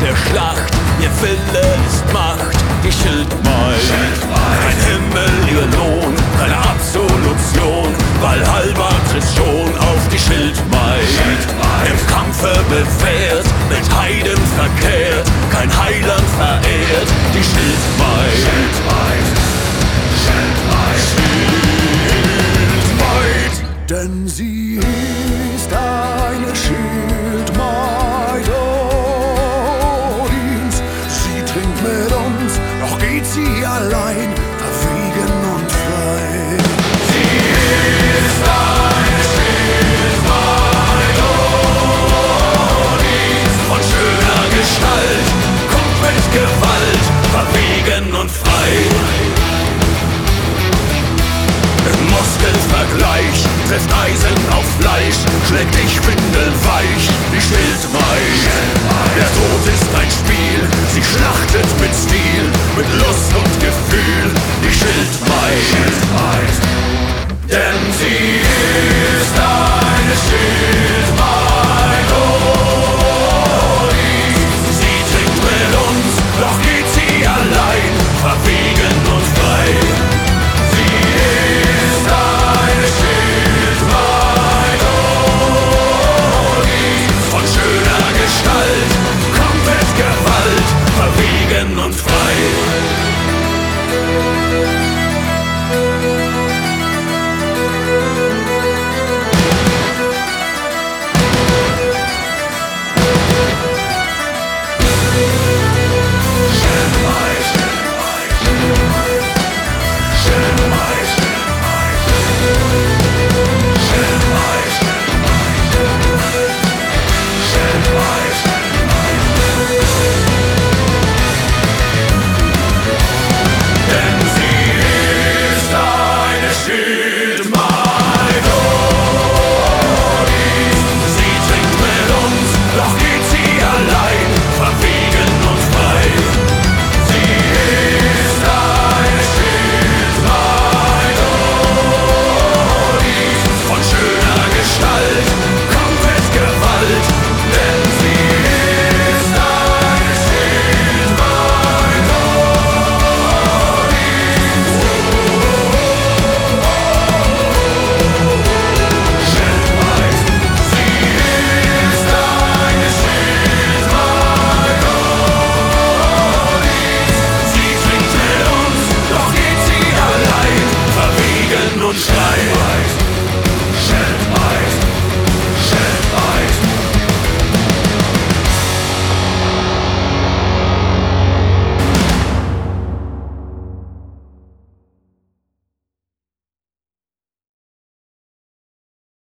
der Schlacht, ihr Wille ist Macht, die Schildmaid. Kein Himmel, ihr Lohn, keine Absolution, Valhalla tritt schon auf die Schildmaid. Im Kampfe bewährt, mit Heiden verkehrt, kein Heiland verehrt, die Schildmaid. Schildmaid. Denn sie ist eine Schildmaid Odins. Sie trinkt mit uns, doch geht sie allein, verwegen und frei. Sie ist eine Schildmaid Odins, von schöner Gestalt, kommt mit Gewalt, verwegen und frei. Im Muskelvergleich trifft Eisen auf Fleisch, schlägt dich windelweich, die Schildmaid. Der Tod ist ein Spiel, sie schlachtet mit Stil, mit Lust und Gefühl.